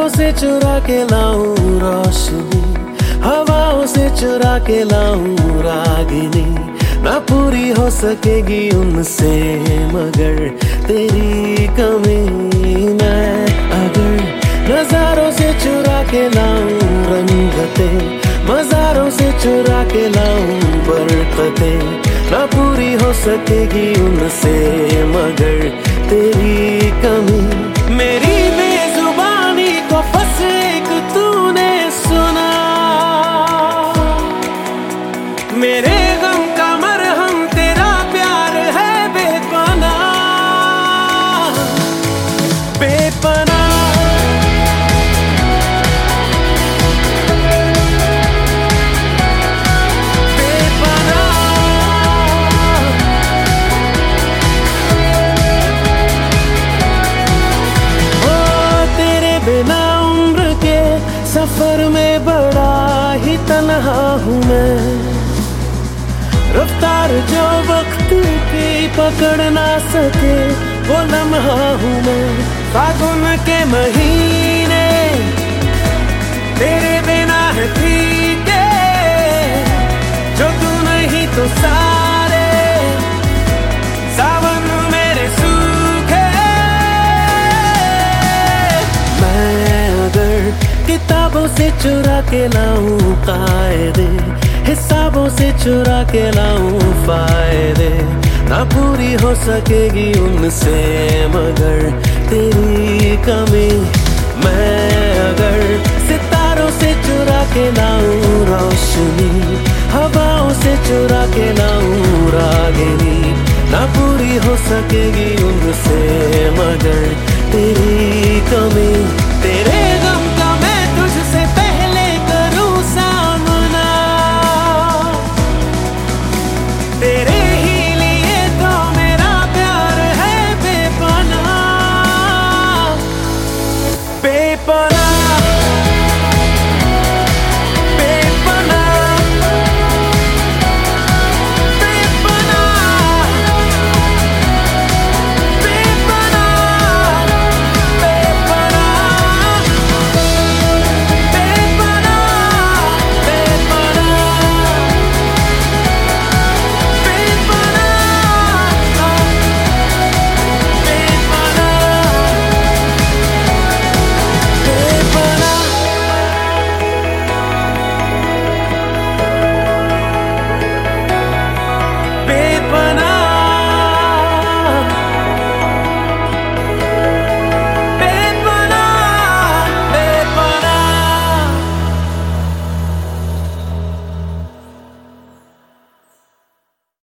से चुरा के लाऊं रोशनी, हवाओं से चुरा के लाऊं रागिनी। ना पूरी हो सकेगी उनसे मगर तेरी कमी। मैं अगर नजारों से चुरा के लाऊं रंगते, मजारों से चुरा के लाऊं बरकते। ना पूरी हो सकेगी उनसे मगर तेरी कमी। मेरी बेजुबानी को बस एक तूने सुना, मेरे गम का मरहम तेरा प्यार है बेपनाह, बेपनाह। बिना उम्र के सफर में बड़ा ही तन्हा हूँ मैं। रफ्तार जो वक्त की पकड़ ना सके वो लम्हा हूँ मैं। फागुन के महीने तेरे बिना है फीके, जो तू नहीं तो सारे सावन मेरे सूखे। मैं अगर किताबों से चुरा के लाऊं कायदे, हिसाबों से चुरा के लाऊं फायदे। ना पूरी हो सकेगी उनसे मगर तेरी कमी। मैं अगर सितारों से चुरा के लाऊं रोशनी, हवाओं से चुरा के लाऊं रागिनी। ना पूरी हो सकेगी उनसे मगर तेरी कमी।